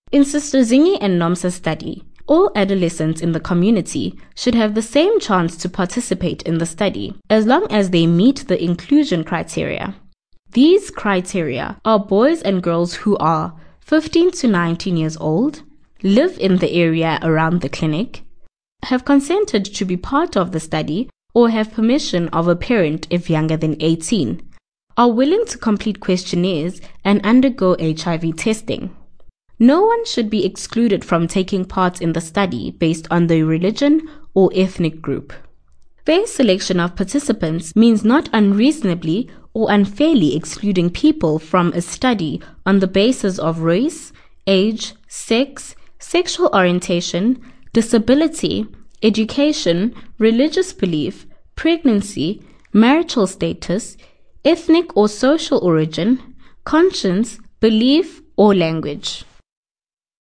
In Sister Zingi and Nomsa's study, all adolescents in the community should have the same chance to participate in the study, as long as they meet the inclusion criteria. These criteria are boys and girls who are 15 to 19 years old, live in the area around the clinic, have consented to be part of the study, or have permission of a parent if younger than 18, are willing to complete questionnaires and undergo HIV testing. No one should be excluded from taking part in the study based on their religion or ethnic group. Fair selection of participants means not unreasonably or unfairly excluding people from a study on the basis of race, age, sex, sexual orientation, disability, education, religious belief, pregnancy, marital status, ethnic or social origin, conscience, belief, or language.